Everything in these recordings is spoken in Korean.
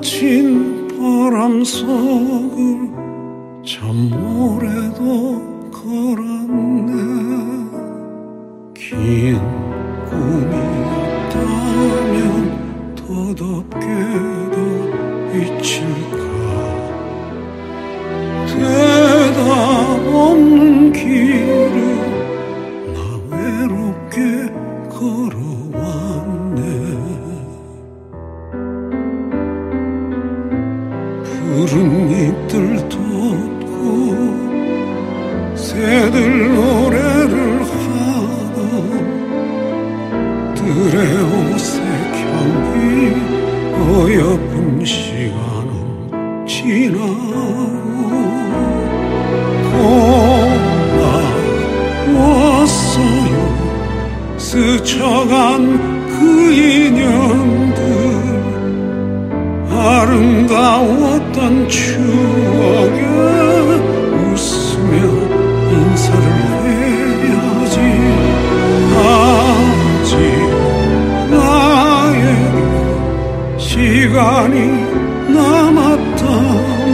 거친 바람 속을 참 오래도 걸었네. 긴 꿈이었다면 더 덥게도 잊힐까. 대답 없는 길을 나 외롭게 걸어왔네. 푸른 잎들 돋고 새들 노래를 하던 들의 옷에 경비 어여쁜 시간은 지나고 돌아왔어요. 스쳐간 그 인연들 아름다웠던 추억에 웃으며 인사를 해야지. 아직 나에게 시간이 남았다면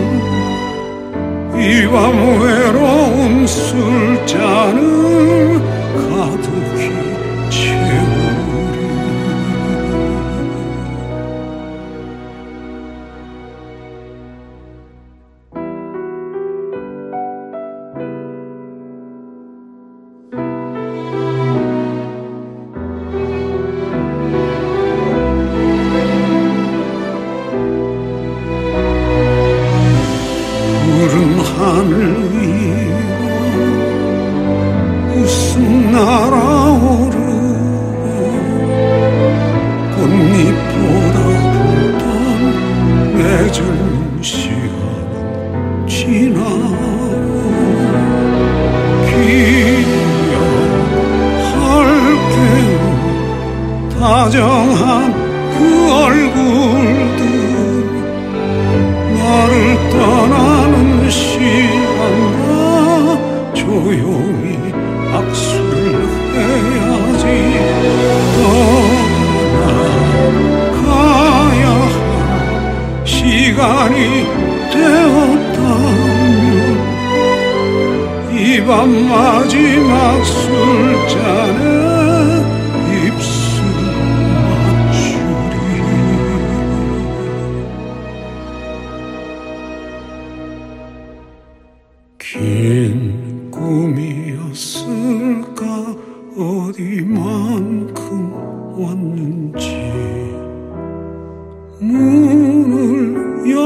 이 밤 외로운 술잔을 가득히 채우리. 푸른 하늘 위로 웃음 날아오르고 꽃잎보다 붉던 내 젊은 시간은 지나고 기억할게요. 다정한 그 얼굴들 나를 떠나는 시간과 조용히 악수를 해야지. 떠나가야 할 시간이 되었다면 이 밤 마지막 술잔에 입술을 맞추리. 긴 꿈이었을까 어디만큼 왔는지. 문을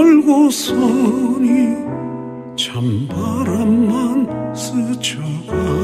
열고서니 찬바람만 스쳐가